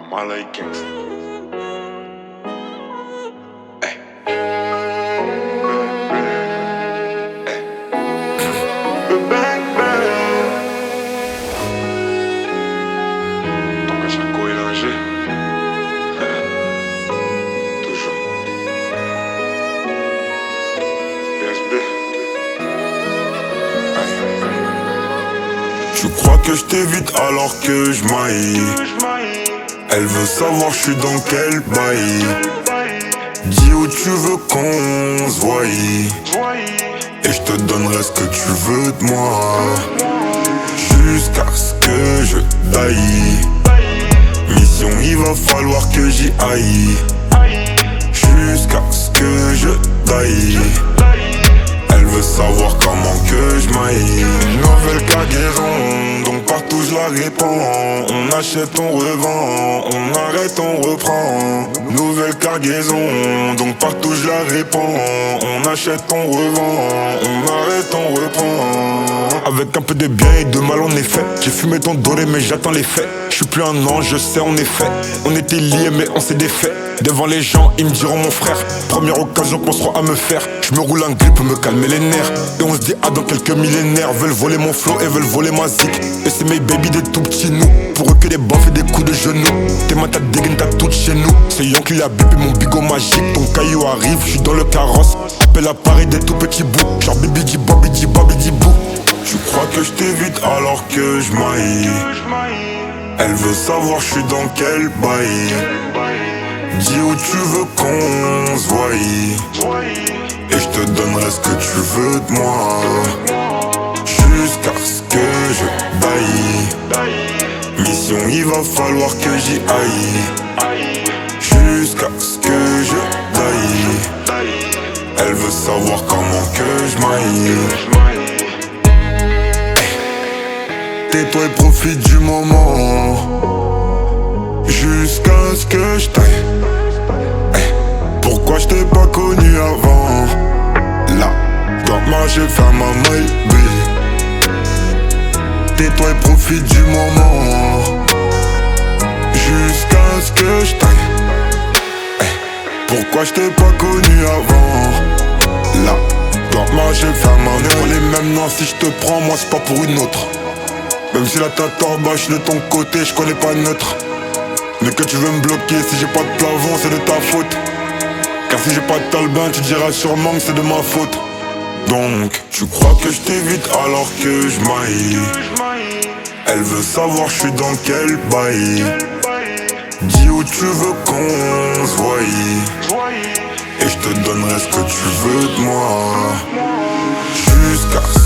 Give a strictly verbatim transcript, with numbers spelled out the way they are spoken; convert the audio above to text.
Mala et gangsta. Hey. Bang, bang. Ton cachaco est danger. Toujours. P S B. Tu crois que je t'évite alors que je maille. Elle veut savoir je suis dans quel bail. Dis où tu veux qu'on se voie, et je te donnerai ce que tu veux de moi, jusqu'à ce que je daille. Mission, il va falloir que j'y aille, jusqu'à ce que je daille. Elle veut savoir comment que je maille. Nouvelle cargaison, donc partout je la répands. On achète, on revend, on arrête, on reprend. Nouvelle cargaison, donc partout je la répands. On achète, on revend, on arrête, on reprend. Avec un peu de bien et de mal en effet. J'ai fumé ton doré mais j'attends les faits. Je suis plus un ange, je sais en effet. On était liés mais on s'est défait. Devant les gens, ils me diront mon frère. Première occasion qu'on sera à me faire. Je me roule un grip pour me calmer les nerfs. Et on se dit ah dans quelques millénaires. Veulent voler mon flow et veulent voler ma zik. Et c'est mes baby des tout petits nous. Pour eux que des baffes et des coups de genoux. Tes mains t'as dégaine t'as toutes chez nous. C'est Yankee la bip et mon bigot magique. Ton caillou arrive, je suis dans le carrosse. Appelle à Paris des tout petits bouts. Genre baby di baby di baby di bou. Tu crois que je t'évite alors que je maille. Elle veut savoir je suis dans quel bail. Dis où tu veux qu'on se voie, et je te donnerai ce que tu veux de moi, jusqu'à ce que je daille. Mission, il va falloir que j'y aille, jusqu'à ce que je daille. Elle veut savoir comment que je maille. Tais-toi et profite du moment, jusqu'à ce que je taille. Pourquoi je t'ai pas connu avant? Là, dans ma j'ai fait ma maille. Tais-toi et profite du moment, jusqu'à ce que je taille. Pourquoi je t'ai pas connu avant? Là, dans ma j'ai fait ma maille. On les mêmes noms, si je te prends, moi c'est pas pour une autre. Même si la tête en bas, je suis de ton côté, je connais pas neutre. Mais que tu veux me bloquer, si j'ai pas de plafond, c'est de ta faute. Car si j'ai pas de talbin, tu diras sûrement que c'est de ma faute. Donc, tu crois que je t'évite alors que je maille. Elle veut savoir je suis dans quel bail. Dis où tu veux qu'on se voie, et je te donnerai ce que tu veux de moi, jusqu'à